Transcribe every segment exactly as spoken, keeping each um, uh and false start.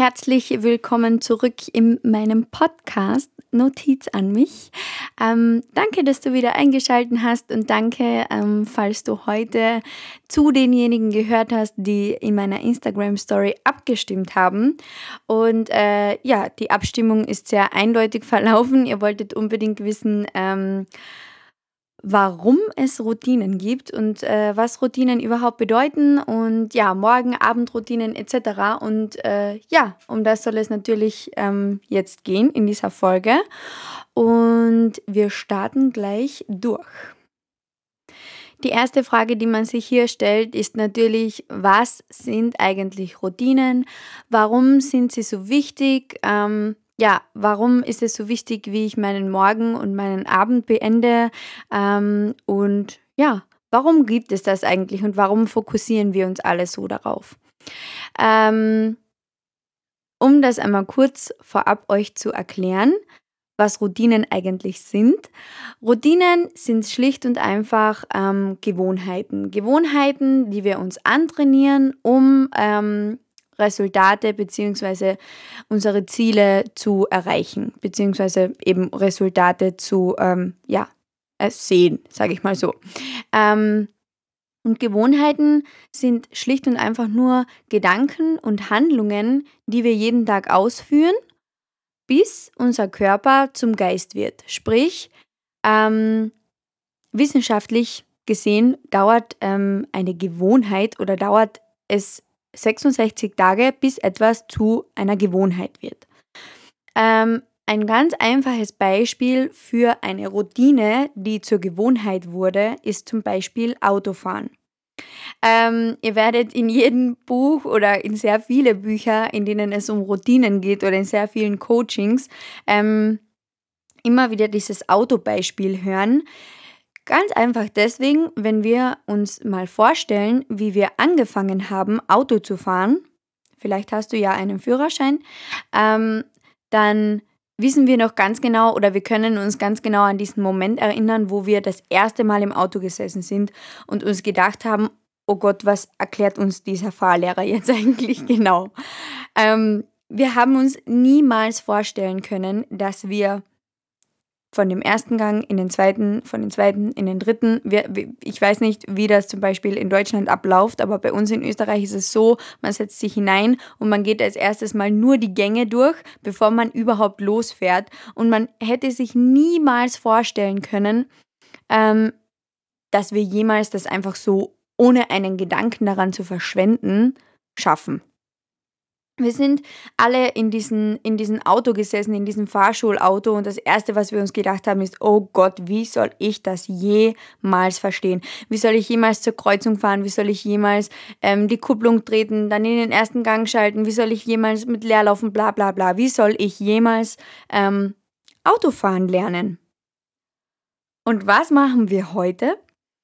Herzlich willkommen zurück in meinem Podcast Notiz an mich. Ähm, danke, dass du wieder eingeschaltet hast und danke, ähm, falls du heute zu denjenigen gehört hast, die in meiner Instagram-Story abgestimmt haben. Und äh, ja, die Abstimmung ist sehr eindeutig verlaufen. Ihr wolltet unbedingt wissen, ähm, warum es Routinen gibt und äh, was Routinen überhaupt bedeuten und ja, Morgen-, Abendroutinen et cetera. Und äh, ja, um das soll es natürlich ähm, jetzt gehen in dieser Folge. Und wir starten gleich durch. Die erste Frage, die man sich hier stellt, ist natürlich, was sind eigentlich Routinen? Warum sind sie so wichtig? Ähm, ja, warum ist es so wichtig, wie ich meinen Morgen und meinen Abend beende? Ähm, und ja, warum gibt es das eigentlich und warum fokussieren wir uns alle so darauf? Ähm, um das einmal kurz vorab euch zu erklären, was Routinen eigentlich sind. Routinen sind schlicht und einfach ähm, Gewohnheiten. Gewohnheiten, die wir uns antrainieren, um ähm, Resultate bzw. unsere Ziele zu erreichen, beziehungsweise eben Resultate zu ähm, ja, äh, sehen, sage ich mal so. Ähm, und Gewohnheiten sind schlicht und einfach nur Gedanken und Handlungen, die wir jeden Tag ausführen, bis unser Körper zum Geist wird. Sprich, ähm, wissenschaftlich gesehen dauert ähm, eine Gewohnheit oder dauert es sechsundsechzig Tage, bis etwas zu einer Gewohnheit wird. Ähm, ein ganz einfaches Beispiel für eine Routine, die zur Gewohnheit wurde, ist zum Beispiel Autofahren. Ähm, ihr werdet in jedem Buch oder in sehr viele Bücher, in denen es um Routinen geht oder in sehr vielen Coachings, ähm, immer wieder dieses Autobeispiel hören. Ganz einfach deswegen, wenn wir uns mal vorstellen, wie wir angefangen haben, Auto zu fahren, vielleicht hast du ja einen Führerschein, ähm, dann wissen wir noch ganz genau oder wir können uns ganz genau an diesen Moment erinnern, wo wir das erste Mal im Auto gesessen sind und uns gedacht haben, oh Gott, was erklärt uns dieser Fahrlehrer jetzt eigentlich genau? Ähm, wir haben uns niemals vorstellen können, dass wir von dem ersten Gang in den zweiten, von den zweiten in den dritten. Wir, wir, ich weiß nicht, wie das zum Beispiel in Deutschland abläuft, aber bei uns in Österreich ist es so, man setzt sich hinein und man geht als erstes mal nur die Gänge durch, bevor man überhaupt losfährt. Und man hätte sich niemals vorstellen können, ähm, dass wir jemals das einfach so, ohne einen Gedanken daran zu verschwenden, schaffen. Wir sind alle in diesem in diesem Auto gesessen, in diesem Fahrschulauto und das Erste, was wir uns gedacht haben, ist: „Oh Gott, wie soll ich das jemals verstehen? Wie soll ich jemals zur Kreuzung fahren? Wie soll ich jemals, ähm, die Kupplung treten, dann in den ersten Gang schalten? Wie soll ich jemals mit Leerlaufen bla bla bla? Wie soll ich jemals, ähm, Autofahren lernen?“ Und was machen wir heute?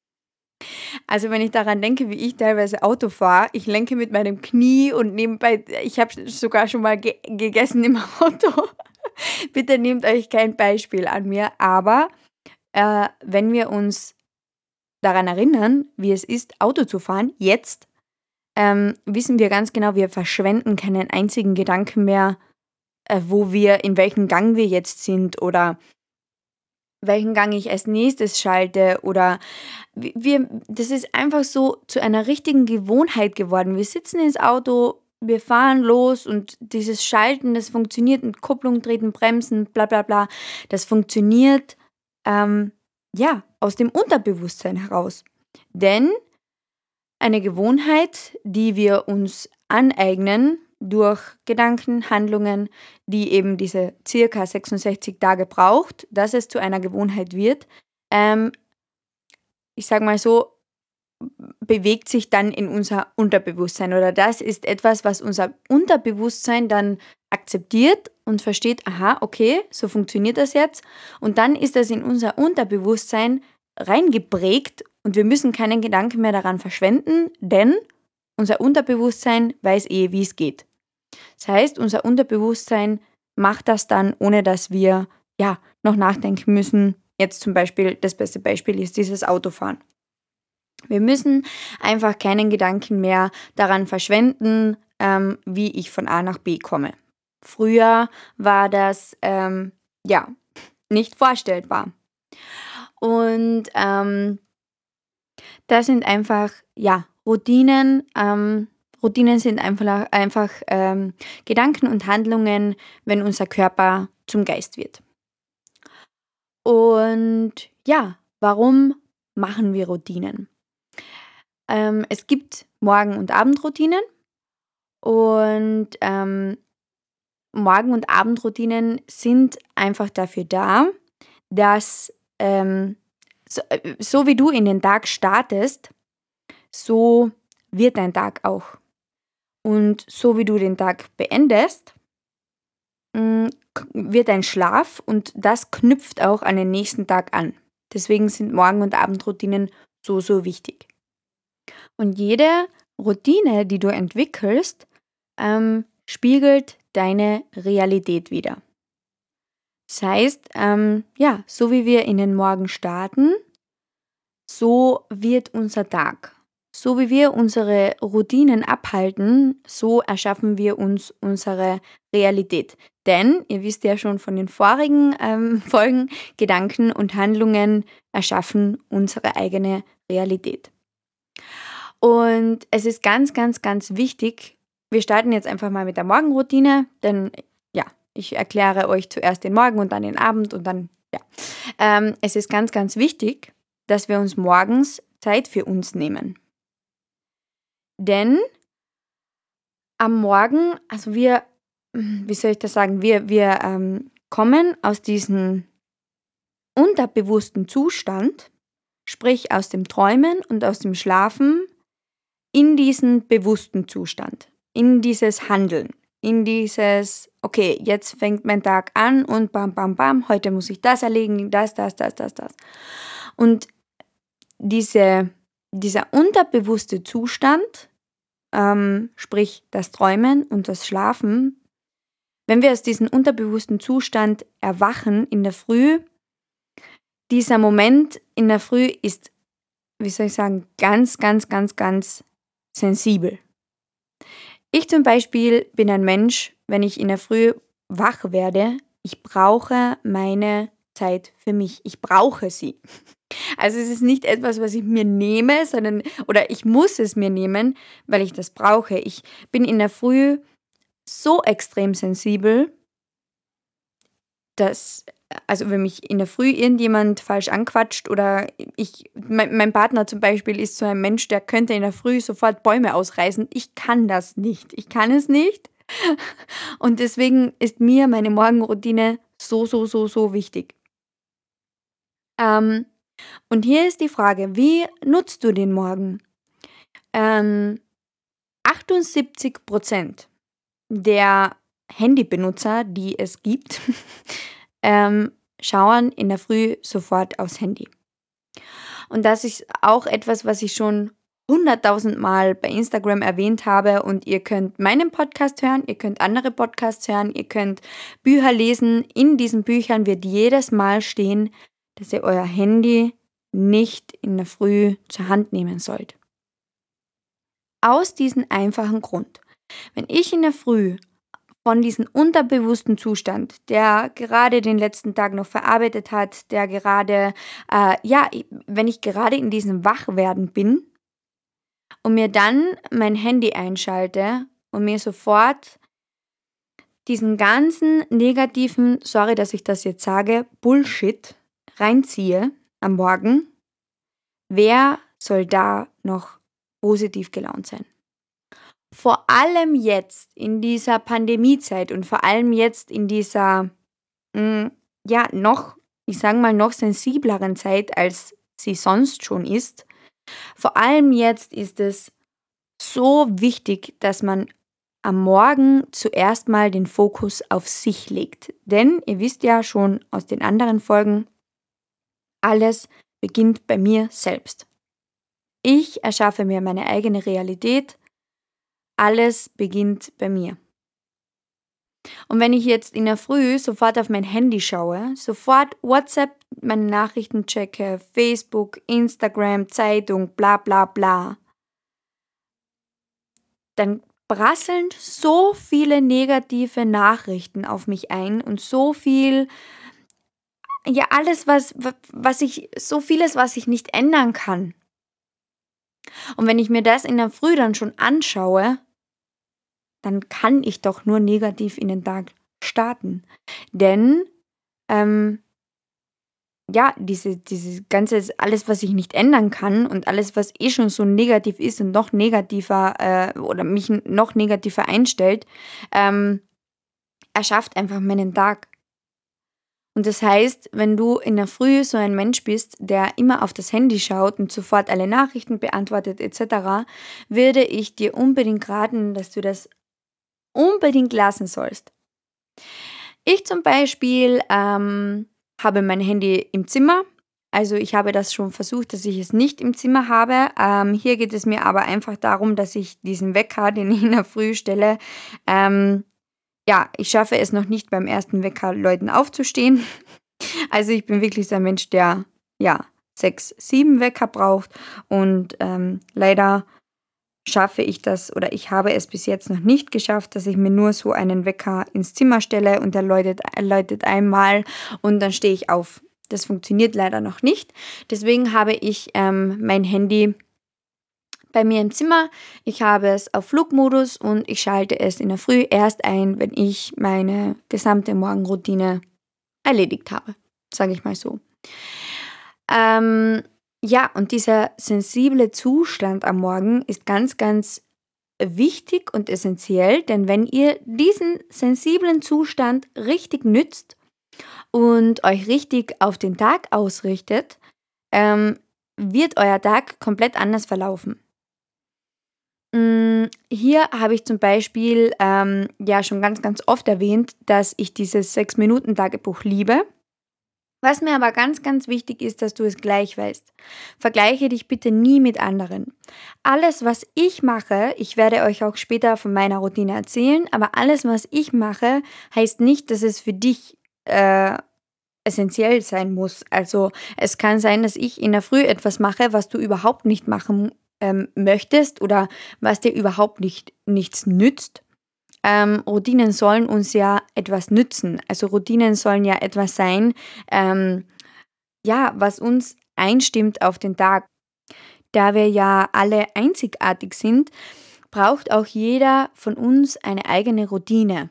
Also, wenn ich daran denke, wie ich teilweise Auto fahre, ich lenke mit meinem Knie und nebenbei ich habe sogar schon mal ge gegessen im Auto. Bitte nehmt euch kein Beispiel an mir, aber, äh, wenn wir uns daran erinnern, wie es ist, Auto zu fahren, jetzt, ähm, wissen wir ganz genau, wir verschwenden keinen einzigen Gedanken mehr, äh, wo wir in welchem Gang wir jetzt sind oder welchen Gang ich als Nächstes schalte oder w wir das ist einfach so zu einer richtigen Gewohnheit geworden. Wir sitzen ins Auto, wir fahren los und dieses Schalten, das funktioniert und Kupplung treten, Bremsen, bla bla bla, das funktioniert, ähm, ja, aus dem Unterbewusstsein heraus. Denn eine Gewohnheit, die wir uns aneignen durch Gedanken, Handlungen, die eben diese circa sechsundsechzig Tage braucht, dass es zu einer Gewohnheit wird. Ähm, ich sage mal so, bewegt sich dann in unser Unterbewusstsein oder das ist etwas, was unser Unterbewusstsein dann akzeptiert und versteht, aha, okay, so funktioniert das jetzt und dann ist das in unser Unterbewusstsein reingeprägt und wir müssen keinen Gedanken mehr daran verschwenden, denn unser Unterbewusstsein weiß eh, wie es geht. Das heißt, unser Unterbewusstsein macht das dann, ohne dass wir ja noch nachdenken müssen. Jetzt zum Beispiel, das beste Beispiel ist dieses Autofahren. Wir müssen einfach keinen Gedanken mehr daran verschwenden, ähm, wie ich von A nach B komme. Früher war das, ähm, ja, nicht vorstellbar. Und ähm, das sind einfach, ja, Routinen. Ähm, Routinen sind einfach, einfach ähm, Gedanken und Handlungen, wenn unser Körper zum Geist wird. Und ja, warum machen wir Routinen? Ähm, es gibt Morgen- und Abendroutinen und ähm, Morgen- und Abendroutinen sind einfach dafür da, dass ähm, so, äh, so wie du in den Tag startest, so wird dein Tag auch. Und so wie du den Tag beendest, mm, k- wird dein Schlaf und das knüpft auch an den nächsten Tag an. Deswegen sind Morgen- und Abendroutinen so, so wichtig. Und jede Routine, die du entwickelst, ähm, spiegelt deine Realität wider. Das heißt, ähm, ja, so wie wir in den Morgen starten, so wird unser Tag. So wie wir unsere Routinen abhalten, so erschaffen wir uns unsere Realität. Denn, ihr wisst ja schon von den vorigen ähm, Folgen, Gedanken und Handlungen erschaffen unsere eigene Realität. Und es ist ganz, ganz, ganz wichtig, wir starten jetzt einfach mal mit der Morgenroutine, denn ja, ich erkläre euch zuerst den Morgen und dann den Abend und dann, ja. Ähm, es ist ganz, ganz wichtig, dass wir uns morgens Zeit für uns nehmen. Denn am Morgen, also wir, wie soll ich das sagen, wir, wir ähm, kommen aus diesem unterbewussten Zustand, sprich aus dem Träumen und aus dem Schlafen, in diesen bewussten Zustand, in dieses Handeln, in dieses, okay, jetzt fängt mein Tag an und bam, bam, bam, heute muss ich das erledigen, das, das, das, das, das. Und diese, dieser unterbewusste Zustand, ähm, sprich das Träumen und das Schlafen, wenn wir aus diesem unterbewussten Zustand erwachen in der Früh, dieser Moment in der Früh ist, wie soll ich sagen, ganz, ganz, ganz, ganz sensibel. Ich zum Beispiel bin ein Mensch, wenn ich in der Früh wach werde, ich brauche meine Zeit für mich. Ich brauche sie. Also es ist nicht etwas, was ich mir nehme, sondern, oder ich muss es mir nehmen, weil ich das brauche. Ich bin in der Früh so extrem sensibel, dass, also wenn mich in der Früh irgendjemand falsch anquatscht oder ich, mein, mein Partner zum Beispiel ist so ein Mensch, der könnte in der Früh sofort Bäume ausreißen. Ich kann das nicht. Ich kann es nicht. Und deswegen ist mir meine Morgenroutine so, so, so, so wichtig. Ähm, und hier ist die Frage, wie nutzt du den Morgen? Ähm, achtundsiebzig Prozent der Handybenutzer, die es gibt, ähm, schauen in der Früh sofort aufs Handy. Und das ist auch etwas, was ich schon hunderttausend Mal bei Instagram erwähnt habe und ihr könnt meinen Podcast hören, ihr könnt andere Podcasts hören, ihr könnt Bücher lesen. In diesen Büchern wird jedes Mal stehen, dass ihr euer Handy nicht in der Früh zur Hand nehmen sollt. Aus diesem einfachen Grund. Wenn ich in der Früh von diesem unterbewussten Zustand, der gerade den letzten Tag noch verarbeitet hat, der gerade, äh, ja, wenn ich gerade in diesem Wachwerden bin und mir dann mein Handy einschalte und mir sofort diesen ganzen negativen, sorry, dass ich das jetzt sage, Bullshit reinziehe am Morgen, wer soll da noch positiv gelaunt sein? Vor allem jetzt in dieser Pandemiezeit und vor allem jetzt in dieser, mm, ja, noch, ich sage mal, noch sensibleren Zeit, als sie sonst schon ist. Vor allem jetzt ist es so wichtig, dass man am Morgen zuerst mal den Fokus auf sich legt. Denn ihr wisst ja schon aus den anderen Folgen, alles beginnt bei mir selbst. Ich erschaffe mir meine eigene Realität. Alles beginnt bei mir. Und wenn ich jetzt in der Früh sofort auf mein Handy schaue, sofort WhatsApp meine Nachrichten checke, Facebook, Instagram, Zeitung, bla bla bla, dann prasseln so viele negative Nachrichten auf mich ein und so viel, ja, alles, was, wa- was ich, so vieles, was ich nicht ändern kann. Und wenn ich mir das in der Früh dann schon anschaue, dann kann ich doch nur negativ in den Tag starten. Denn, ähm, ja, diese, diese ganze, alles, was ich nicht ändern kann und alles, was eh schon so negativ ist und noch negativer äh, oder mich n- noch negativer einstellt, ähm, erschafft einfach meinen Tag. Und das heißt, wenn du in der Früh so ein Mensch bist, der immer auf das Handy schaut und sofort alle Nachrichten beantwortet et cetera, würde ich dir unbedingt raten, dass du das unbedingt lassen sollst. Ich zum Beispiel ähm, habe mein Handy im Zimmer. Also ich habe das schon versucht, dass ich es nicht im Zimmer habe. Ähm, hier geht es mir aber einfach darum, dass ich diesen Wecker, den ich in der Früh stelle, ähm, ja, ich schaffe es noch nicht beim ersten Wecker Leuten aufzustehen. Also ich bin wirklich so ein Mensch, der ja sechs, sieben Wecker braucht und ähm, leider schaffe ich das oder ich habe es bis jetzt noch nicht geschafft, dass ich mir nur so einen Wecker ins Zimmer stelle und der läutet, er läutet einmal und dann stehe ich auf. Das funktioniert leider noch nicht. Deswegen habe ich ähm, mein Handy bei mir im Zimmer. Ich habe es auf Flugmodus und ich schalte es in der Früh erst ein, wenn ich meine gesamte Morgenroutine erledigt habe, sage ich mal so. Ähm, ja, und dieser sensible Zustand am Morgen ist ganz, ganz wichtig und essentiell, denn wenn ihr diesen sensiblen Zustand richtig nützt und euch richtig auf den Tag ausrichtet, ähm, wird euer Tag komplett anders verlaufen. Mm, Hier habe ich zum Beispiel ähm, ja schon ganz, ganz oft erwähnt, dass ich dieses sechs-Minuten-Tagebuch liebe. Was mir aber ganz, ganz wichtig ist, dass du es gleich weißt. Vergleiche dich bitte nie mit anderen. Alles, was ich mache, ich werde euch auch später von meiner Routine erzählen, aber alles, was ich mache, heißt nicht, dass es für dich äh, essentiell sein muss. Also es kann sein, dass ich in der Früh etwas mache, was du überhaupt nicht machen ähm, möchtest oder was dir überhaupt nicht, nichts nützt. Ähm, Routinen sollen uns ja etwas nützen. Also Routinen sollen ja etwas sein, ähm, ja, was uns einstimmt auf den Tag. Da wir ja alle einzigartig sind, braucht auch jeder von uns eine eigene Routine.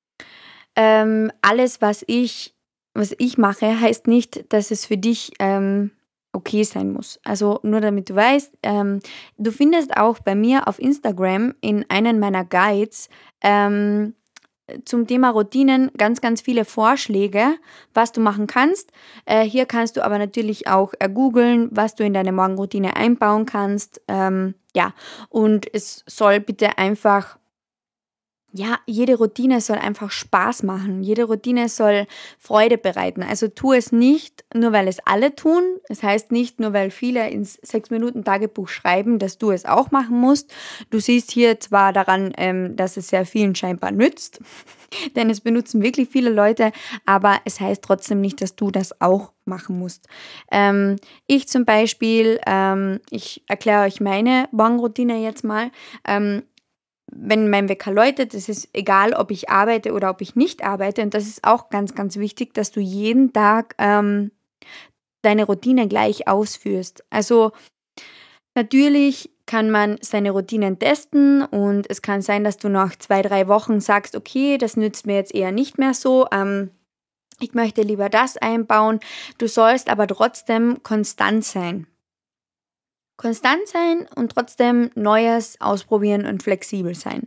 Ähm, alles, was ich, was ich mache, heißt nicht, dass es für dich ähm, okay sein muss. Also nur damit du weißt, ähm, du findest auch bei mir auf Instagram in einem meiner Guides ähm, zum Thema Routinen ganz, ganz viele Vorschläge, was du machen kannst. Äh, hier kannst du aber natürlich auch äh, googeln, was du in deine Morgenroutine einbauen kannst. Ähm, ja, und es soll bitte einfach, ja, jede Routine soll einfach Spaß machen. Jede Routine soll Freude bereiten. Also tu es nicht, nur weil es alle tun. Es heißt nicht, nur weil viele ins sechs-Minuten-Tagebuch schreiben, dass du es auch machen musst. Du siehst hier zwar daran, ähm, dass es sehr vielen scheinbar nützt, denn es benutzen wirklich viele Leute, aber es heißt trotzdem nicht, dass du das auch machen musst. Ähm, ich zum Beispiel, ähm, ich erkläre euch meine Morgenroutine jetzt mal. Ähm, wenn mein Wecker läutet, es ist egal, ob ich arbeite oder ob ich nicht arbeite. Und das ist auch ganz, ganz wichtig, dass du jeden Tag ähm, deine Routine gleich ausführst. Also natürlich kann man seine Routinen testen und es kann sein, dass du nach zwei, drei Wochen sagst, okay, das nützt mir jetzt eher nicht mehr so. Ähm, ich möchte lieber das einbauen. Du sollst aber trotzdem konstant sein. Konstant sein und trotzdem Neues ausprobieren und flexibel sein.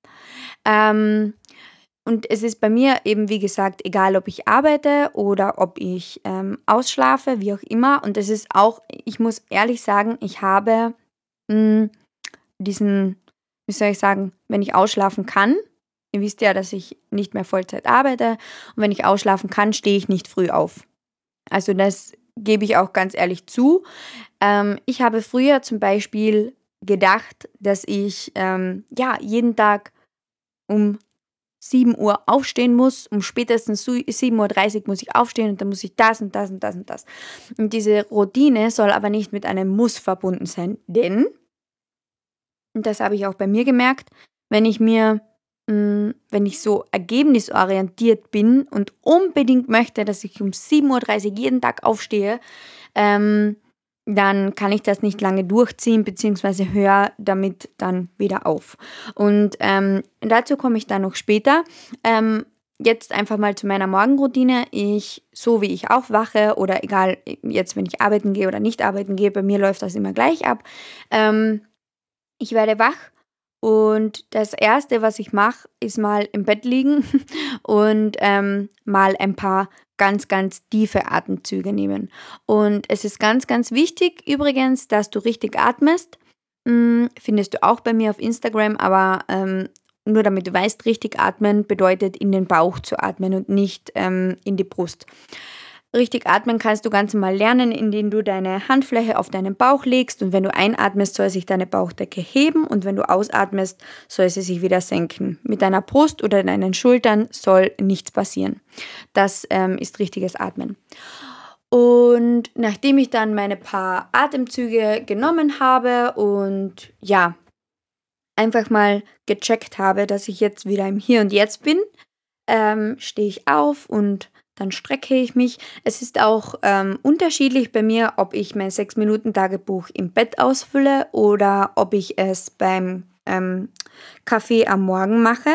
Ähm, Und es ist bei mir eben, wie gesagt, egal, ob ich arbeite oder ob ich ähm, ausschlafe, wie auch immer. Und es ist auch, ich muss ehrlich sagen, ich habe mh, diesen, wie soll ich sagen, wenn ich ausschlafen kann, ihr wisst ja, dass ich nicht mehr Vollzeit arbeite, und wenn ich ausschlafen kann, stehe ich nicht früh auf. Also das gebe ich auch ganz ehrlich zu. Ähm, ich habe früher zum Beispiel gedacht, dass ich ähm, ja jeden Tag um sieben Uhr aufstehen muss, um spätestens sieben Uhr dreißig muss ich aufstehen und dann muss ich das und das und das und das. Und diese Routine soll aber nicht mit einem Muss verbunden sein, denn, und das habe ich auch bei mir gemerkt, wenn ich mir, mh, wenn ich so ergebnisorientiert bin und unbedingt möchte, dass ich um sieben Uhr dreißig jeden Tag aufstehe, ähm, dann kann ich das nicht lange durchziehen, beziehungsweise höre damit dann wieder auf. Und ähm, dazu komme ich dann noch später. Ähm, jetzt einfach mal zu meiner Morgenroutine. Ich, so wie ich aufwache oder egal, jetzt wenn ich arbeiten gehe oder nicht arbeiten gehe, bei mir läuft das immer gleich ab. Ähm, ich werde wach und das Erste, was ich mache, ist mal im Bett liegen und ähm, mal ein paar ganz, ganz tiefe Atemzüge nehmen. Und es ist ganz, ganz wichtig übrigens, dass du richtig atmest. Hm, findest du auch bei mir auf Instagram, aber ähm, nur damit du weißt, richtig atmen bedeutet in den Bauch zu atmen und nicht ähm, in die Brust. Richtig atmen kannst du ganz normal lernen, indem du deine Handfläche auf deinen Bauch legst und wenn du einatmest, soll sich deine Bauchdecke heben und wenn du ausatmest, soll sie sich wieder senken. Mit deiner Brust oder deinen Schultern soll nichts passieren. Das ähm, ist richtiges Atmen. Und nachdem ich dann meine paar Atemzüge genommen habe und ja, einfach mal gecheckt habe, dass ich jetzt wieder im Hier und Jetzt bin, ähm, stehe ich auf und dann strecke ich mich. Es ist auch ähm, unterschiedlich bei mir, ob ich mein sechs Minuten Tagebuch im Bett ausfülle oder ob ich es beim ähm, Kaffee am Morgen mache.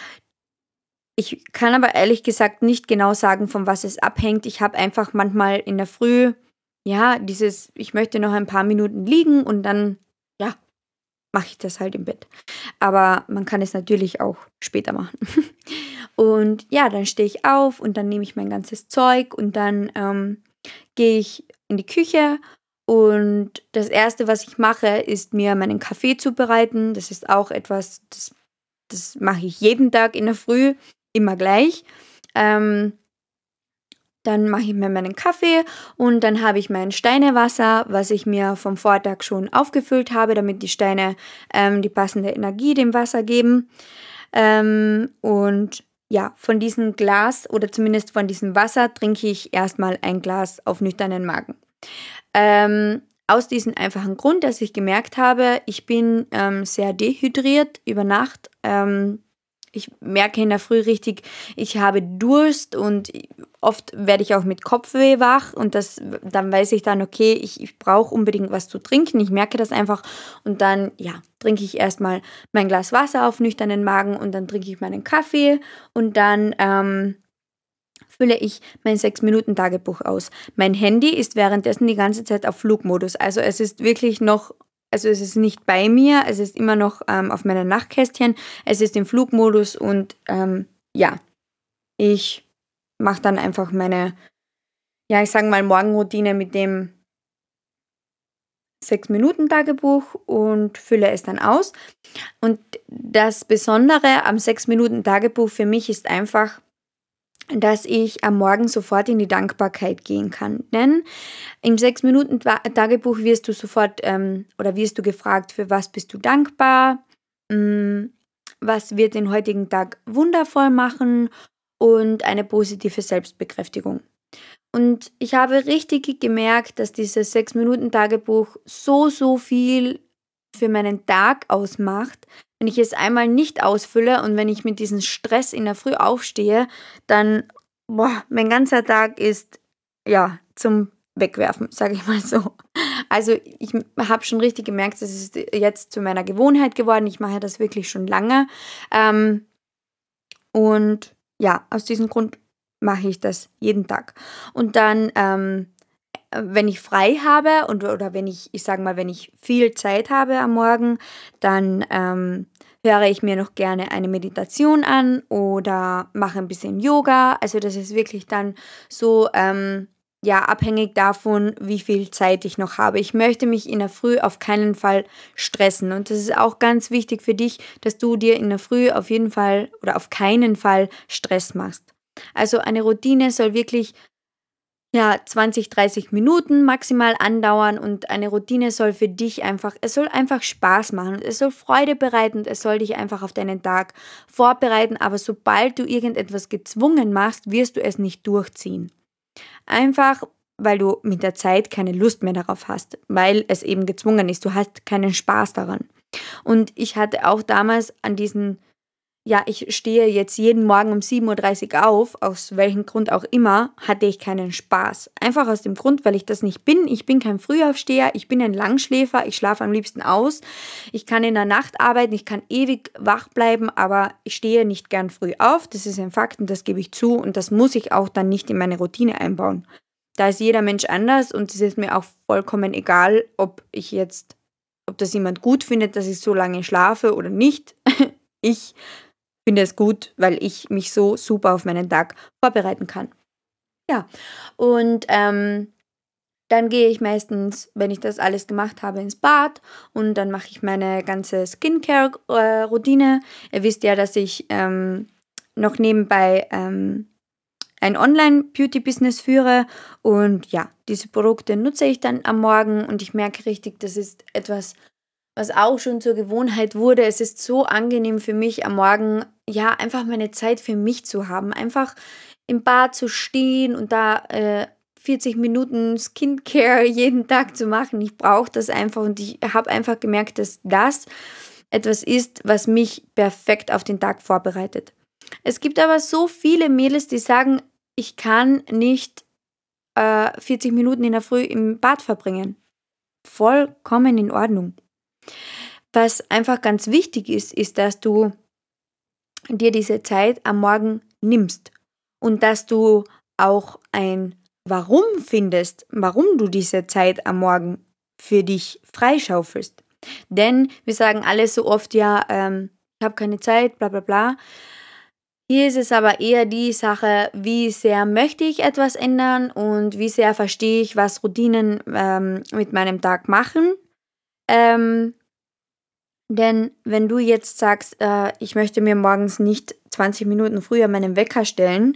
Ich kann aber ehrlich gesagt nicht genau sagen, von was es abhängt. Ich habe einfach manchmal in der Früh, ja, dieses, ich möchte noch ein paar Minuten liegen und dann, ja, mache ich das halt im Bett. Aber man kann es natürlich auch später machen. Und ja, dann stehe ich auf und dann nehme ich mein ganzes Zeug und dann ähm, gehe ich in die Küche und das Erste, was ich mache, ist mir meinen Kaffee zubereiten. Das ist auch etwas, das, das mache ich jeden Tag in der Früh, immer gleich. Ähm, Dann mache ich mir meinen Kaffee und dann habe ich mein Steinewasser, was ich mir vom Vortag schon aufgefüllt habe, damit die Steine ähm, die passende Energie dem Wasser geben. Ähm, und ja, von diesem Glas oder zumindest von diesem Wasser trinke ich erstmal ein Glas auf nüchternen Magen. Ähm, aus diesem einfachen Grund, dass ich gemerkt habe, ich bin ähm, sehr dehydriert über Nacht. Ähm, ich merke in der Früh richtig, ich habe Durst und oft werde ich auch mit Kopfweh wach und das, dann weiß ich dann, okay, ich, ich brauche unbedingt was zu trinken. Ich merke das einfach und dann, ja, trinke ich erstmal mein Glas Wasser auf nüchternen Magen und dann trinke ich meinen Kaffee und dann ähm, fülle ich mein sechs Minuten Tagebuch aus. Mein Handy ist währenddessen die ganze Zeit auf Flugmodus. Also es ist wirklich noch, also es ist nicht bei mir, es ist immer noch ähm, auf meinem Nachtkästchen, es ist im Flugmodus und ähm, ja, ich mache dann einfach meine, ja, ich sage mal Morgenroutine mit dem sechs Minuten Tagebuch und fülle es dann aus. Und das Besondere am sechs Minuten Tagebuch für mich ist einfach, dass ich am Morgen sofort in die Dankbarkeit gehen kann. Denn im sechs Minuten Tagebuch wirst du sofort ähm, oder wirst du gefragt, für was bist du dankbar, mm, was wird den heutigen Tag wundervoll machen und eine positive Selbstbekräftigung. Und ich habe richtig gemerkt, dass dieses sechs Minuten Tagebuch so, so viel für meinen Tag ausmacht. Wenn ich es einmal nicht ausfülle und wenn ich mit diesem Stress in der Früh aufstehe, dann, boah, mein ganzer Tag ist, ja, zum Wegwerfen, sage ich mal so. Also ich habe schon richtig gemerkt, das ist jetzt zu meiner Gewohnheit geworden. Ich mache das wirklich schon lange. Ähm, und ja, aus diesem Grund mache ich das jeden Tag. Und dann, ähm, äh, wenn ich frei habe und oder wenn ich, ich sage mal, wenn ich viel Zeit habe am Morgen, dann ähm, höre ich mir noch gerne eine Meditation an oder mache ein bisschen Yoga. Also das ist wirklich dann so, ähm, ja, abhängig davon, wie viel Zeit ich noch habe. Ich möchte mich in der Früh auf keinen Fall stressen. Und das ist auch ganz wichtig für dich, dass du dir in der Früh auf jeden Fall oder auf keinen Fall Stress machst. Also eine Routine soll wirklich ja, zwanzig, dreißig Minuten maximal andauern und eine Routine soll für dich einfach, es soll einfach Spaß machen, es soll Freude bereiten, es soll dich einfach auf deinen Tag vorbereiten, aber sobald du irgendetwas gezwungen machst, wirst du es nicht durchziehen. Einfach, weil du mit der Zeit keine Lust mehr darauf hast, weil es eben gezwungen ist, du hast keinen Spaß daran. Und ich hatte auch damals an diesen ja, ich stehe jetzt jeden Morgen um sieben Uhr dreißig auf, aus welchem Grund auch immer, hatte ich keinen Spaß. Einfach aus dem Grund, weil ich das nicht bin. Ich bin kein Frühaufsteher, ich bin ein Langschläfer, ich schlafe am liebsten aus. Ich kann in der Nacht arbeiten, ich kann ewig wach bleiben, aber ich stehe nicht gern früh auf. Das ist ein Fakt und das gebe ich zu und das muss ich auch dann nicht in meine Routine einbauen. Da ist jeder Mensch anders und es ist mir auch vollkommen egal, ob ich jetzt, ob das jemand gut findet, dass ich so lange schlafe oder nicht. Ich finde es gut, weil ich mich so super auf meinen Tag vorbereiten kann. Ja, und ähm, dann gehe ich meistens, wenn ich das alles gemacht habe, ins Bad und dann mache ich meine ganze Skincare-Routine. Ihr wisst ja, dass ich ähm, noch nebenbei ähm, ein Online-Beauty-Business führe und ja, diese Produkte nutze ich dann am Morgen und ich merke richtig, das ist etwas, was auch schon zur Gewohnheit wurde. Es ist so angenehm für mich am Morgen, ja, einfach meine Zeit für mich zu haben. Einfach im Bad zu stehen und da äh, vierzig Minuten Skincare jeden Tag zu machen. Ich brauche das einfach und ich habe einfach gemerkt, dass das etwas ist, was mich perfekt auf den Tag vorbereitet. Es gibt aber so viele Mädels, die sagen, ich kann nicht äh, vierzig Minuten in der Früh im Bad verbringen. Vollkommen in Ordnung. Was einfach ganz wichtig ist, ist, dass du dir diese Zeit am Morgen nimmst und dass du auch ein Warum findest, warum du diese Zeit am Morgen für dich freischaufelst. Denn wir sagen alle so oft, ja, ähm, ich habe keine Zeit, bla bla bla. Hier ist es aber eher die Sache, wie sehr möchte ich etwas ändern und wie sehr verstehe ich, was Routinen ähm, mit meinem Tag machen. Ähm, Denn wenn du jetzt sagst, äh, ich möchte mir morgens nicht zwanzig Minuten früher meinen Wecker stellen,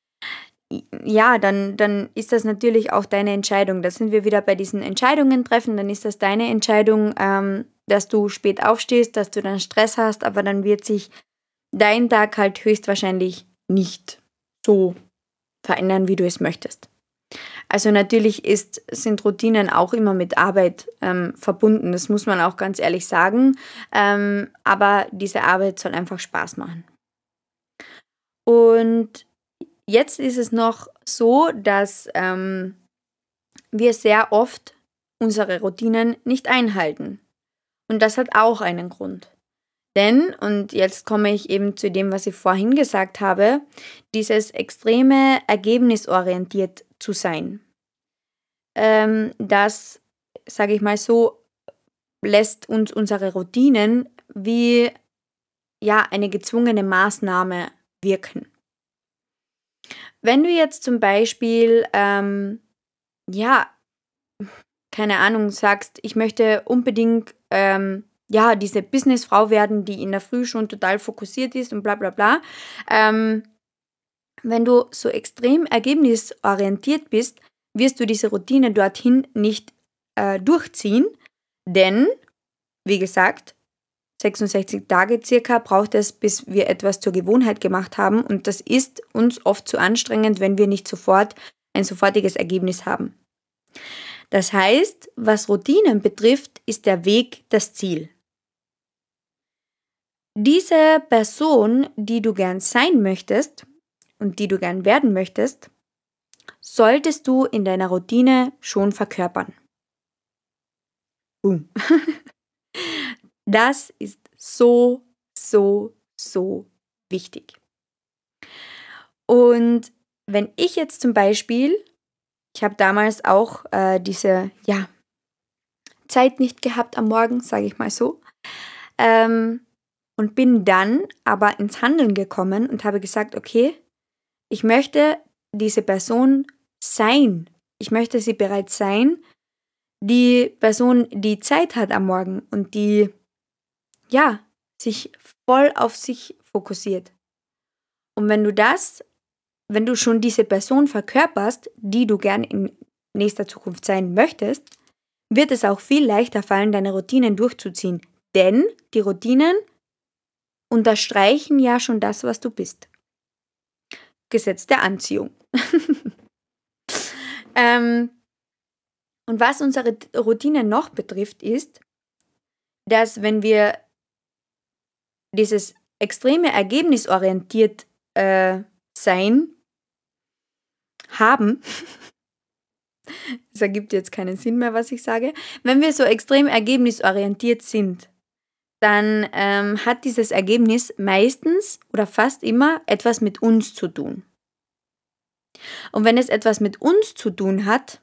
ja, dann, dann ist das natürlich auch deine Entscheidung. Da sind wir wieder bei diesen Entscheidungen treffen. Dann ist das deine Entscheidung, ähm, dass du spät aufstehst, dass du dann Stress hast, aber dann wird sich dein Tag halt höchstwahrscheinlich nicht so verändern, wie du es möchtest. Also natürlich ist, sind Routinen auch immer mit Arbeit ähm, verbunden, das muss man auch ganz ehrlich sagen, ähm, aber diese Arbeit soll einfach Spaß machen. Und jetzt ist es noch so, dass ähm, wir sehr oft unsere Routinen nicht einhalten. Und das hat auch einen Grund. Denn, und jetzt komme ich eben zu dem, was ich vorhin gesagt habe, dieses extreme ergebnisorientiert zu sein. Ähm, das, sage ich mal so, lässt uns unsere Routinen wie ja eine gezwungene Maßnahme wirken. Wenn du jetzt zum Beispiel, ähm, ja, keine Ahnung, sagst, ich möchte unbedingt ähm, ja diese Businessfrau werden, die in der Früh schon total fokussiert ist und bla bla bla. Ähm, wenn du so extrem ergebnisorientiert bist, wirst du diese Routine dorthin nicht äh, durchziehen, denn, wie gesagt, sechsundsechzig Tage circa braucht es, bis wir etwas zur Gewohnheit gemacht haben und das ist uns oft zu anstrengend, wenn wir nicht sofort ein sofortiges Ergebnis haben. Das heißt, was Routinen betrifft, ist der Weg das Ziel. Diese Person, die du gern sein möchtest und die du gern werden möchtest, solltest du in deiner Routine schon verkörpern. Boom. Das ist so, so, so wichtig. Und wenn ich jetzt zum Beispiel, ich habe damals auch äh, diese ja, Zeit nicht gehabt am Morgen, sage ich mal so, ähm, und bin dann aber ins Handeln gekommen und habe gesagt, okay, ich möchte diese Person sein. Ich möchte sie bereits sein, die Person, die Zeit hat am Morgen und die, ja, sich voll auf sich fokussiert. Und wenn du das, wenn du schon diese Person verkörperst, die du gern in nächster Zukunft sein möchtest, wird es auch viel leichter fallen, deine Routinen durchzuziehen. Denn die Routinen unterstreichen ja schon das, was du bist. Gesetz der Anziehung. ähm, und was unsere Routine noch betrifft, ist, dass wenn wir dieses extreme ergebnisorientiert äh, sein haben, das ergibt jetzt keinen Sinn mehr, was ich sage, wenn wir so extrem ergebnisorientiert sind, dann ähm, hat dieses Ergebnis meistens oder fast immer etwas mit uns zu tun. Und wenn es etwas mit uns zu tun hat,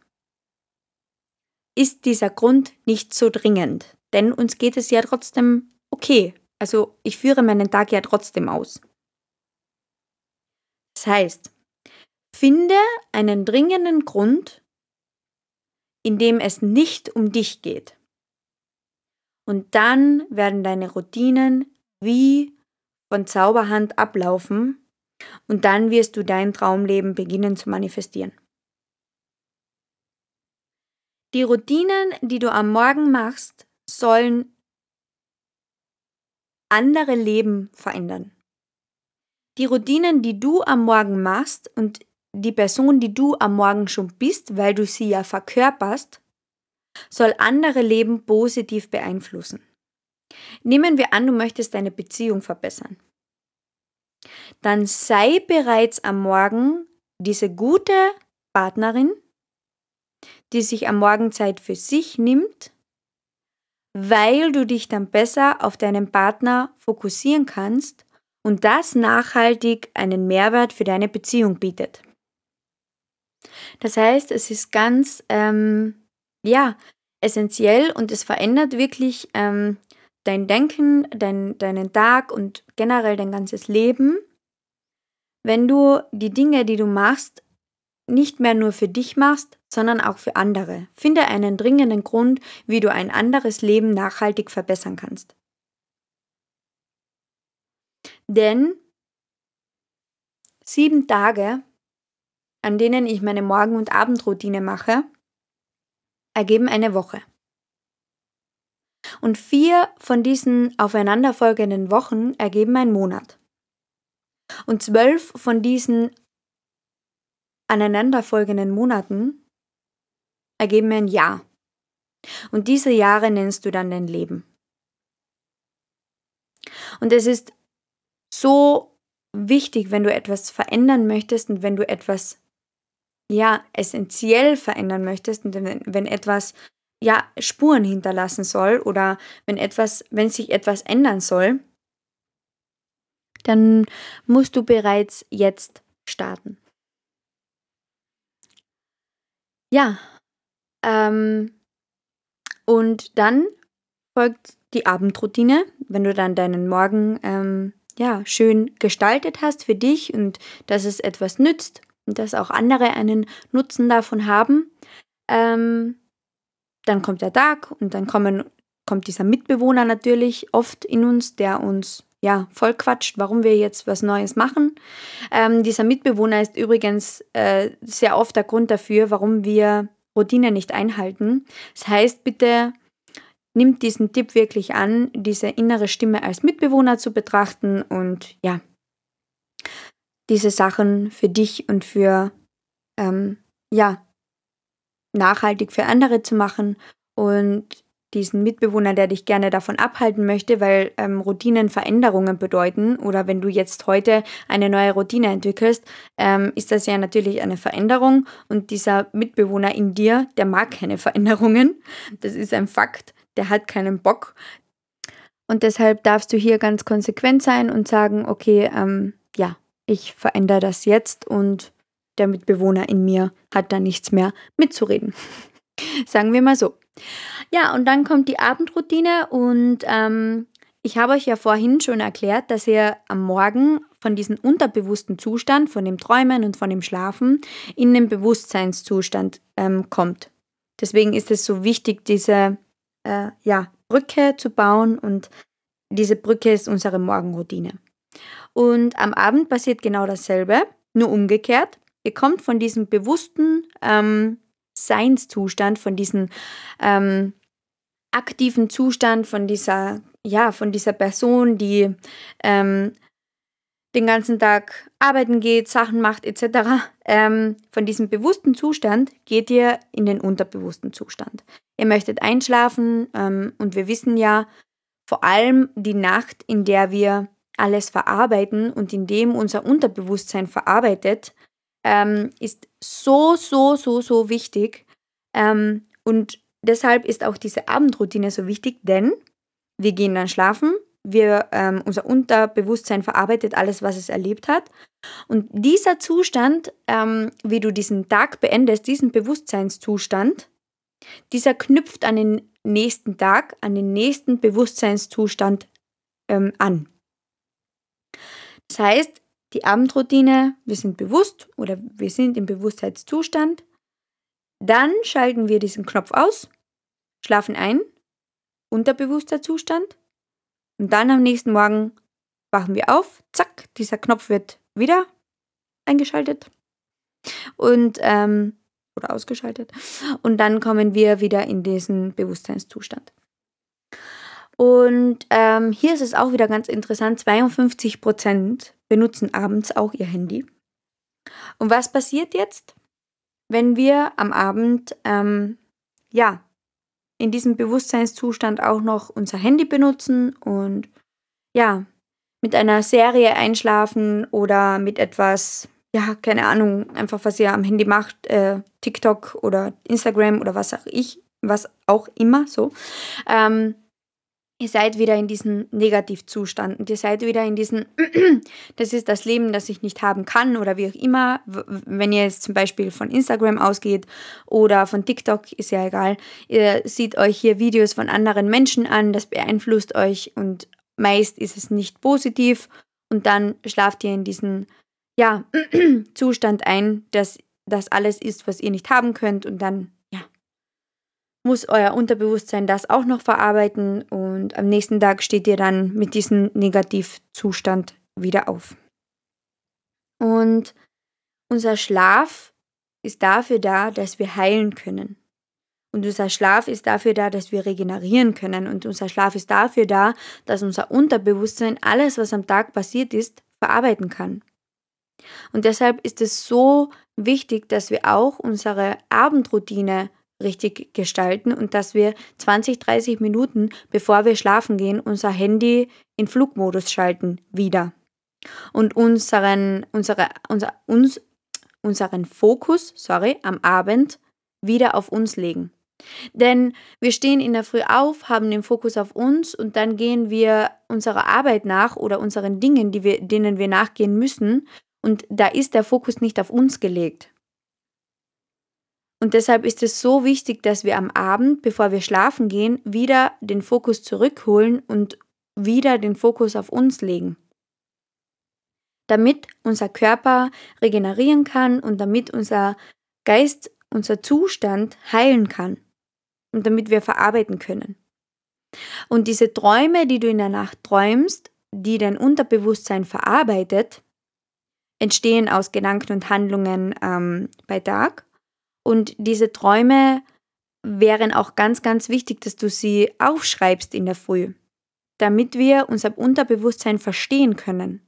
ist dieser Grund nicht so dringend, denn uns geht es ja trotzdem okay. Also ich führe meinen Tag ja trotzdem aus. Das heißt, finde einen dringenden Grund, in dem es nicht um dich geht. Und dann werden deine Routinen wie von Zauberhand ablaufen und dann wirst du dein Traumleben beginnen zu manifestieren. Die Routinen, die du am Morgen machst, sollen andere Leben verändern. Die Routinen, die du am Morgen machst und die Person, die du am Morgen schon bist, weil du sie ja verkörperst, soll andere Leben positiv beeinflussen. Nehmen wir an, du möchtest deine Beziehung verbessern. Dann sei bereits am Morgen diese gute Partnerin, die sich am Morgen Zeit für sich nimmt, weil du dich dann besser auf deinen Partner fokussieren kannst und das nachhaltig einen Mehrwert für deine Beziehung bietet. Das heißt, es ist ganz ähm, ja, essentiell und es verändert wirklich ähm, dein Denken, dein, deinen Tag und generell dein ganzes Leben, wenn du die Dinge, die du machst, nicht mehr nur für dich machst, sondern auch für andere. Finde einen dringenden Grund, wie du ein anderes Leben nachhaltig verbessern kannst. Denn sieben Tage, an denen ich meine Morgen- und Abendroutine mache, ergeben eine Woche. Und vier von diesen aufeinanderfolgenden Wochen ergeben einen Monat. Und zwölf von diesen aneinanderfolgenden Monaten ergeben mir ein Jahr. Und diese Jahre nennst du dann dein Leben. Und es ist so wichtig, wenn du etwas verändern möchtest und wenn du etwas ja essentiell verändern möchtest und wenn, wenn etwas ja Spuren hinterlassen soll oder wenn etwas, wenn sich etwas ändern soll, dann musst du bereits jetzt starten. Ja, ähm, und dann folgt die Abendroutine, wenn du dann deinen Morgen ähm, ja, schön gestaltet hast für dich und dass es etwas nützt und dass auch andere einen Nutzen davon haben. Ähm, dann kommt der Tag und dann kommen, kommt dieser Mitbewohner natürlich oft in uns, der uns ja voll quatscht, warum wir jetzt was Neues machen. Ähm, dieser Mitbewohner ist übrigens äh, sehr oft der Grund dafür, warum wir Routine nicht einhalten. Das heißt, bitte nimmt diesen Tipp wirklich an, diese innere Stimme als Mitbewohner zu betrachten und ja, diese Sachen für dich und für ähm, ja, nachhaltig für andere zu machen und diesen Mitbewohner, der dich gerne davon abhalten möchte, weil ähm, Routinen Veränderungen bedeuten oder wenn du jetzt heute eine neue Routine entwickelst, ähm, ist das ja natürlich eine Veränderung und dieser Mitbewohner in dir, der mag keine Veränderungen. Das ist ein Fakt, der hat keinen Bock und deshalb darfst du hier ganz konsequent sein und sagen, okay, ähm, ja, ich verändere das jetzt und der Mitbewohner in mir hat da nichts mehr mitzureden. Sagen wir mal so. Ja, und dann kommt die Abendroutine und ähm, ich habe euch ja vorhin schon erklärt, dass ihr am Morgen von diesem unterbewussten Zustand, von dem Träumen und von dem Schlafen in den Bewusstseinszustand ähm, kommt. Deswegen ist es so wichtig, diese äh, ja, Brücke zu bauen und diese Brücke ist unsere Morgenroutine. Und am Abend passiert genau dasselbe, nur umgekehrt. Ihr kommt von diesem bewussten ähm, Seinszustand, von diesem ähm, aktiven Zustand, von dieser, ja, von dieser Person, die ähm, den ganzen Tag arbeiten geht, Sachen macht et cetera. Ähm, von diesem bewussten Zustand geht ihr in den unterbewussten Zustand. Ihr möchtet einschlafen ähm, und wir wissen ja, vor allem die Nacht, in der wir alles verarbeiten und in dem unser Unterbewusstsein verarbeitet, ähm, ist so, so, so, so wichtig. Ähm, und deshalb ist auch diese Abendroutine so wichtig, denn wir gehen dann schlafen, wir, ähm, unser Unterbewusstsein verarbeitet alles, was es erlebt hat. Und dieser Zustand, ähm, wie du diesen Tag beendest, diesen Bewusstseinszustand, dieser knüpft an den nächsten Tag, an den nächsten Bewusstseinszustand ähm, an. Das heißt, die Abendroutine, wir sind bewusst oder wir sind im Bewusstseinszustand, dann schalten wir diesen Knopf aus, schlafen ein, unterbewusster Zustand und dann am nächsten Morgen wachen wir auf, zack, dieser Knopf wird wieder eingeschaltet und ähm, oder ausgeschaltet und dann kommen wir wieder in diesen Bewusstseinszustand. Und ähm, hier ist es auch wieder ganz interessant, zweiundfünfzig Prozent benutzen abends auch ihr Handy. Und was passiert jetzt, wenn wir am Abend, ähm, ja, in diesem Bewusstseinszustand auch noch unser Handy benutzen und ja, mit einer Serie einschlafen oder mit etwas, ja, keine Ahnung, einfach was ihr am Handy macht, äh, TikTok oder Instagram oder was auch ich, was auch immer so. Ähm, Ihr seid wieder in diesem Negativzustand und ihr seid wieder in diesem, das ist das Leben, das ich nicht haben kann oder wie auch immer. W- Wenn ihr jetzt zum Beispiel von Instagram ausgeht oder von TikTok, ist ja egal. Ihr seht euch hier Videos von anderen Menschen an, das beeinflusst euch und meist ist es nicht positiv und dann schlaft ihr in diesen, ja, Zustand ein, dass das alles ist, was ihr nicht haben könnt und dann, ja, muss euer Unterbewusstsein das auch noch verarbeiten und am nächsten Tag steht ihr dann mit diesem Negativzustand wieder auf. Und unser Schlaf ist dafür da, dass wir heilen können. Und unser Schlaf ist dafür da, dass wir regenerieren können. Und unser Schlaf ist dafür da, dass unser Unterbewusstsein alles, was am Tag passiert ist, verarbeiten kann. Und deshalb ist es so wichtig, dass wir auch unsere Abendroutine richtig gestalten und dass wir zwanzig, dreißig Minuten, bevor wir schlafen gehen, unser Handy in Flugmodus schalten wieder und unseren, unsere, unser, uns, unseren Fokus, sorry, am Abend wieder auf uns legen. Denn wir stehen in der Früh auf, haben den Fokus auf uns und dann gehen wir unserer Arbeit nach oder unseren Dingen, die wir, denen wir nachgehen müssen. Und da ist der Fokus nicht auf uns gelegt. Und deshalb ist es so wichtig, dass wir am Abend, bevor wir schlafen gehen, wieder den Fokus zurückholen und wieder den Fokus auf uns legen. Damit unser Körper regenerieren kann und damit unser Geist, unser Zustand heilen kann und damit wir verarbeiten können. Und diese Träume, die du in der Nacht träumst, die dein Unterbewusstsein verarbeitet, entstehen aus Gedanken und Handlungen ähm, bei Tag. Und diese Träume wären auch ganz, ganz wichtig, dass du sie aufschreibst in der Früh, damit wir unser Unterbewusstsein verstehen können.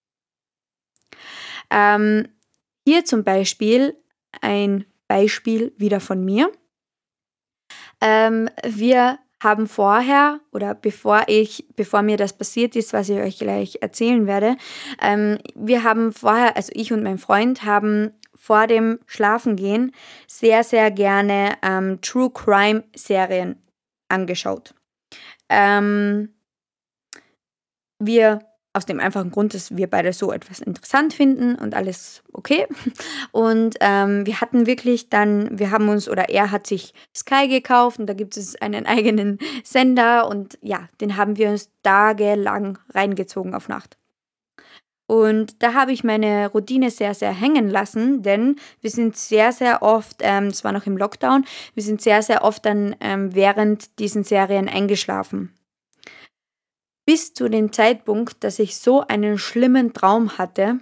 Ähm, hier zum Beispiel ein Beispiel wieder von mir. Ähm, wir haben vorher oder bevor ich, bevor mir das passiert ist, was ich euch gleich erzählen werde, ähm, wir haben vorher, also ich und mein Freund haben vor dem Schlafengehen sehr, sehr gerne ähm, True Crime Serien angeschaut. Ähm, wir aus dem einfachen Grund, dass wir beide so etwas interessant finden und alles okay. Und ähm, wir hatten wirklich dann, wir haben uns oder er hat sich Sky gekauft und da gibt es einen eigenen Sender und ja, den haben wir uns tagelang reingezogen auf Nacht. Und da habe ich meine Routine sehr, sehr hängen lassen, denn wir sind sehr, sehr oft, ähm, das war noch im Lockdown, wir sind sehr, sehr oft dann ähm, während diesen Serien eingeschlafen. Bis zu dem Zeitpunkt, dass ich so einen schlimmen Traum hatte,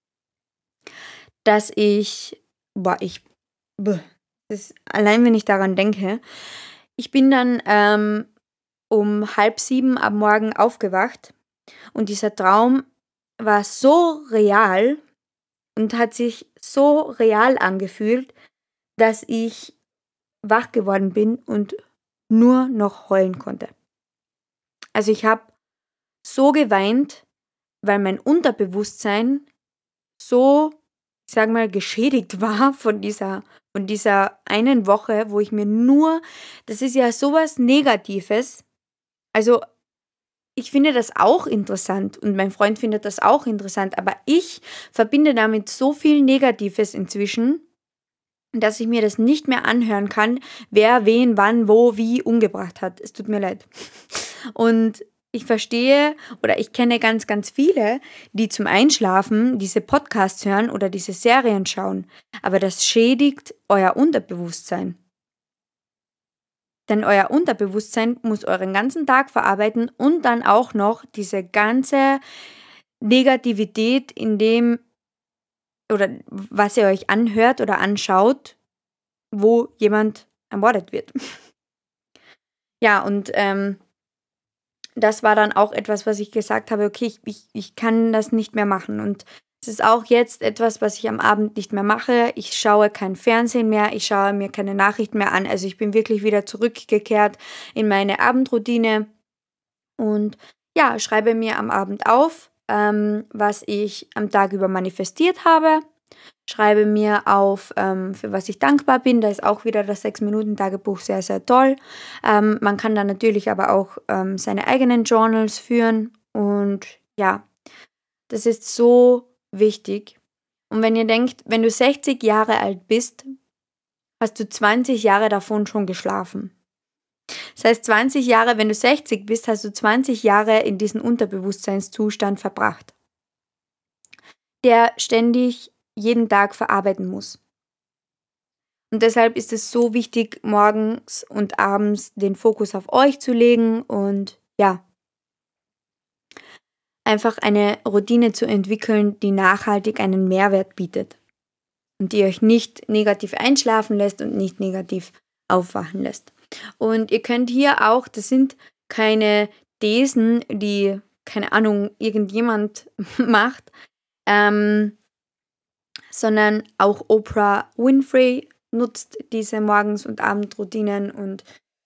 dass ich, boah, ich, bäh, das, allein wenn ich daran denke, ich bin dann ähm, um halb sieben am Morgen aufgewacht und dieser Traum war so real und hat sich so real angefühlt, dass ich wach geworden bin und nur noch heulen konnte. Also ich habe so geweint, weil mein Unterbewusstsein so, ich sage mal, geschädigt war von dieser, von dieser einen Woche, wo ich mir nur, das ist ja sowas Negatives. Also ich finde das auch interessant und mein Freund findet das auch interessant, aber ich verbinde damit so viel Negatives inzwischen, dass ich mir das nicht mehr anhören kann, wer wen, wann, wo, wie umgebracht hat. Es tut mir leid. Und ich verstehe oder ich kenne ganz, ganz viele, die zum Einschlafen diese Podcasts hören oder diese Serien schauen. Aber das schädigt euer Unterbewusstsein. Denn euer Unterbewusstsein muss euren ganzen Tag verarbeiten und dann auch noch diese ganze Negativität in dem oder was ihr euch anhört oder anschaut, wo jemand ermordet wird. Ja, und ähm, das war dann auch etwas, was ich gesagt habe, okay, ich, ich, ich kann das nicht mehr machen. Und es ist auch jetzt etwas, was ich am Abend nicht mehr mache. Ich schaue kein Fernsehen mehr, ich schaue mir keine Nachrichten mehr an. Also ich bin wirklich wieder zurückgekehrt in meine Abendroutine und ja, schreibe mir am Abend auf, ähm, was ich am Tag über manifestiert habe. Schreibe mir auf, ähm, für was ich dankbar bin. Da ist auch wieder das sechs-Minuten-Tagebuch sehr, sehr toll. Ähm, man kann dann natürlich aber auch ähm, seine eigenen Journals führen. Und ja, das ist so wichtig. Und wenn ihr denkt, wenn du sechzig Jahre alt bist, hast du zwanzig Jahre davon schon geschlafen. Das heißt, zwanzig Jahre, wenn du sechzig bist, hast du zwanzig Jahre in diesem Unterbewusstseinszustand verbracht, der ständig jeden Tag verarbeiten muss. Und deshalb ist es so wichtig, morgens und abends den Fokus auf euch zu legen und ja, einfach eine Routine zu entwickeln, die nachhaltig einen Mehrwert bietet und die euch nicht negativ einschlafen lässt und nicht negativ aufwachen lässt. Und ihr könnt hier auch, das sind keine Thesen, die, keine Ahnung, irgendjemand macht, ähm, sondern auch Oprah Winfrey nutzt diese Morgens- und Abendroutinen und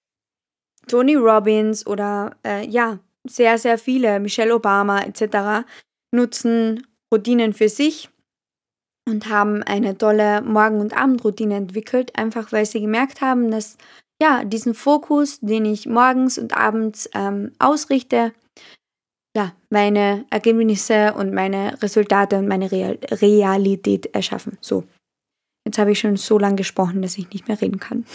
Tony Robbins oder äh, ja, sehr, sehr viele, Michelle Obama et cetera nutzen Routinen für sich und haben eine tolle Morgen- und Abendroutine entwickelt, einfach weil sie gemerkt haben, dass ja, diesen Fokus, den ich morgens und abends ähm, ausrichte, ja, meine Ergebnisse und meine Resultate und meine Real Realität erschaffen. So, jetzt habe ich schon so lange gesprochen, dass ich nicht mehr reden kann.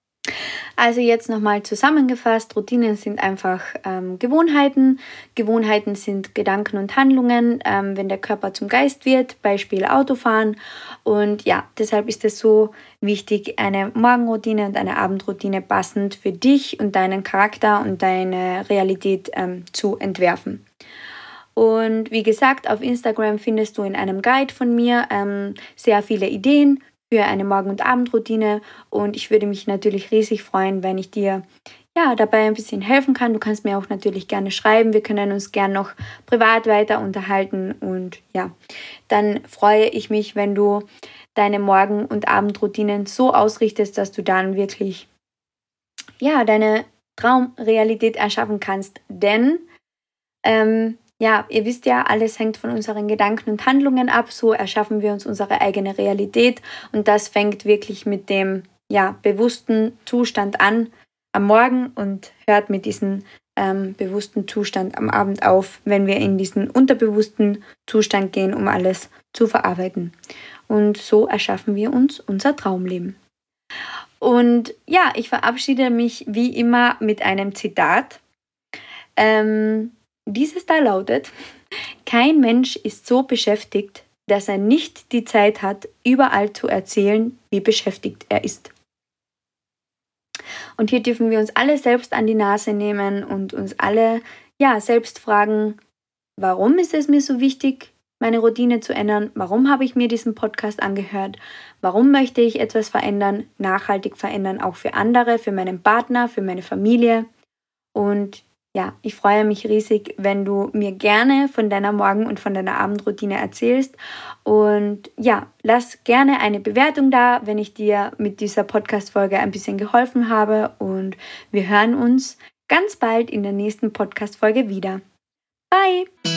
Also jetzt nochmal zusammengefasst, Routinen sind einfach ähm, Gewohnheiten. Gewohnheiten sind Gedanken und Handlungen, ähm, wenn der Körper zum Geist wird, Beispiel Autofahren. Und ja, deshalb ist es so wichtig, eine Morgenroutine und eine Abendroutine passend für dich und deinen Charakter und deine Realität ähm, zu entwerfen. Und wie gesagt, auf Instagram findest du in einem Guide von mir ähm, sehr viele Ideen für eine Morgen- und Abendroutine und ich würde mich natürlich riesig freuen, wenn ich dir ja, dabei ein bisschen helfen kann. Du kannst mir auch natürlich gerne schreiben, wir können uns gerne noch privat weiter unterhalten und ja, dann freue ich mich, wenn du deine Morgen- und Abendroutinen so ausrichtest, dass du dann wirklich ja, deine Traumrealität erschaffen kannst, denn ähm, ja, ihr wisst ja, alles hängt von unseren Gedanken und Handlungen ab. So erschaffen wir uns unsere eigene Realität. Und das fängt wirklich mit dem ja, bewussten Zustand an am Morgen und hört mit diesem ähm, bewussten Zustand am Abend auf, wenn wir in diesen unterbewussten Zustand gehen, um alles zu verarbeiten. Und so erschaffen wir uns unser Traumleben. Und ja, ich verabschiede mich wie immer mit einem Zitat. Ähm, Dieses da lautet: Kein Mensch ist so beschäftigt, dass er nicht die Zeit hat, überall zu erzählen, wie beschäftigt er ist. Und hier dürfen wir uns alle selbst an die Nase nehmen und uns alle ja, selbst fragen, warum ist es mir so wichtig, meine Routine zu ändern? Warum habe ich mir diesen Podcast angehört? Warum möchte ich etwas verändern, nachhaltig verändern, auch für andere, für meinen Partner, für meine Familie? Und ja, ich freue mich riesig, wenn du mir gerne von deiner Morgen- und von deiner Abendroutine erzählst. Und ja, lass gerne eine Bewertung da, wenn ich dir mit dieser Podcast-Folge ein bisschen geholfen habe. Und wir hören uns ganz bald in der nächsten Podcast-Folge wieder. Bye!